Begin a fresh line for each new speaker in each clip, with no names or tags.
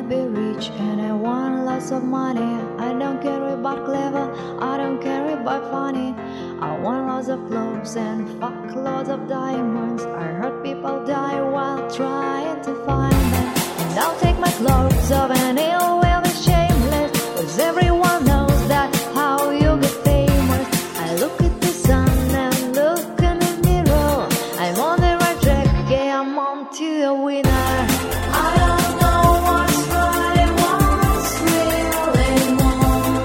be rich and I want lots of money. I don't care about clever, I don't care about funny. I want lots of clothes and fuck lots of diamonds. I heard people die while trying to find them. And I'll take my clothes off and it will be shameless, 'cause everyone knows that how you get famous. I look at the sun and look in the mirror. I'm on the right track, yeah, I'm on to a winner. I don't know what's right and what's real anymore.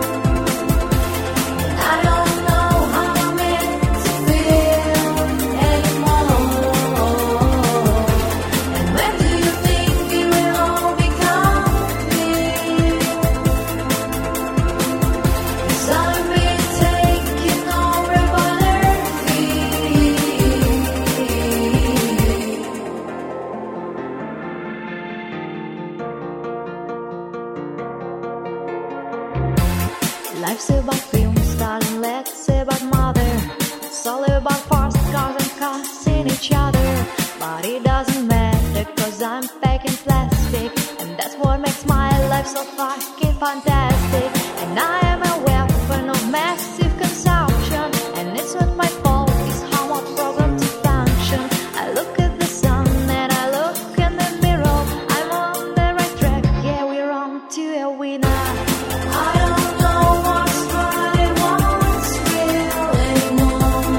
And I don't know how I'm meant to feel anymore. And when do you think it will all become clear? 'Cause I've been taken over by their fear. Life's about films, darling, let's say about mother. It's all about fast cars and cussing each other. But it doesn't matter, 'cause I'm packing plastic. And that's what makes my life so fucking fantastic. And I am a weapon of massive consumption. And it's not my fault, it's how I'm programmed to function. I look at the sun and I look in the mirror. I'm on the right track, yeah, we're on to a winner. I don't know what's right and what's real anymore.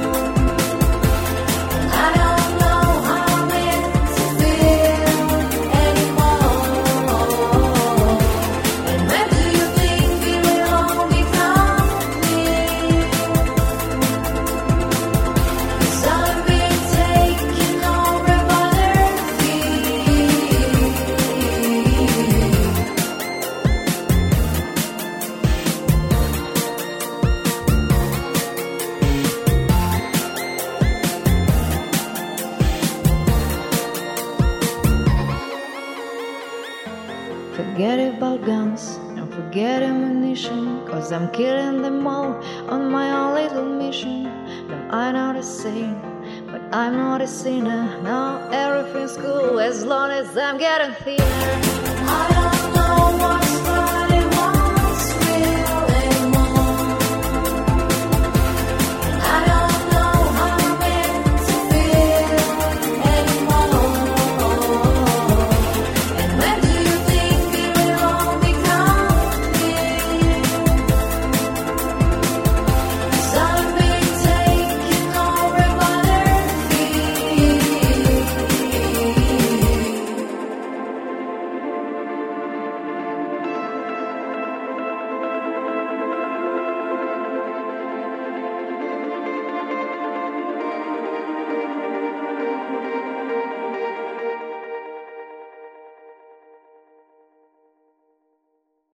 I don't know how I'm meant to feel anymore. And when do you think it will all become clear? 'Cause I've been taken over by their fear. Forget about guns and forget ammunition, 'cause I'm killing them all on my own little mission. No, I'm not a saint, but I'm not a sinner. No, everything's cool as long as I'm getting thinner. I don't